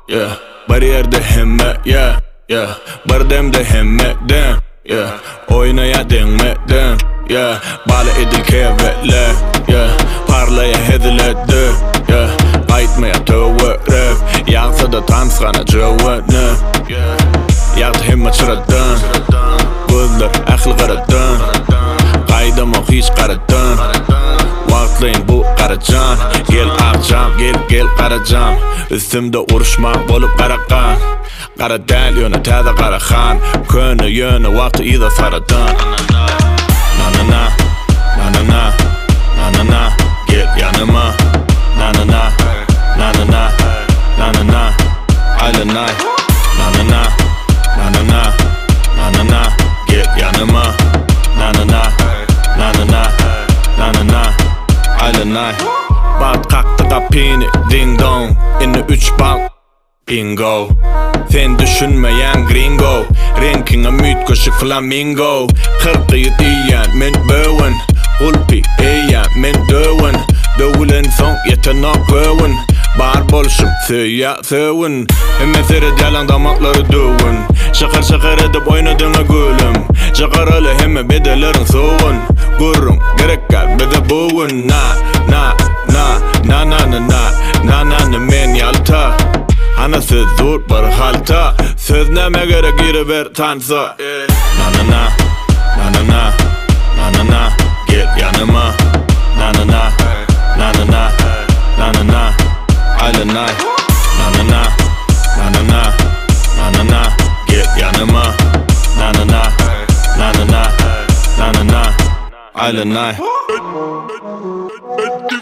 yeah. Bir yerde himme, yeah, yeah. Bir demde himmeden, yeah. Oynaya denmeden, yeah. Bala edil kevetle, yeah. Parlaya hediledi, yeah. Qaytmaya tövürüp, yağsa da tansgana cövünü, yeah. Yağdı himme çıradın, gözler akıl qaradın, qaydama hiç qaradın. Vaqtlayın bu qaracan, gel aqcam, gel qaracan. Üstümde uruşmak bolup qaraqan, qara dal yöne täze qaraxan, könü yöne waqti ida saradan. Na na na, na na na, na na na, gel yanıma. Na na na, na na na, na na na, aylanay. Na na na, na na na, na na na, gel yanıma. Na na na, na na na, na na na, aylanay. Bat kalktı kapini, ding dong. İnni 3 bal, bingo. Sen düşünmeyen gringo, ranking'a müt koşuk flamingo. 47 diyen men böwen, ulpi eyen men döwen. Dövülen son yetenek göwen, bar bolşum söya sövün. Hemen seyret yalan damakları dövün. Şakar edip oynadığına gülüm. Şakaralı hemen bedelerin soğun. Gurrum gerek gel bede boğun. Na na na na na na na na na na men yalta. Ana söz zor bir halta, söz neme gerek geri ver tansa. Na na na, na na na, na na na, gel yanıma. Na na na, na na na, na na na, aylanay. Na na na, na na na, na na na, gel yanıma. Na na na, na na na, na na na, aylanay.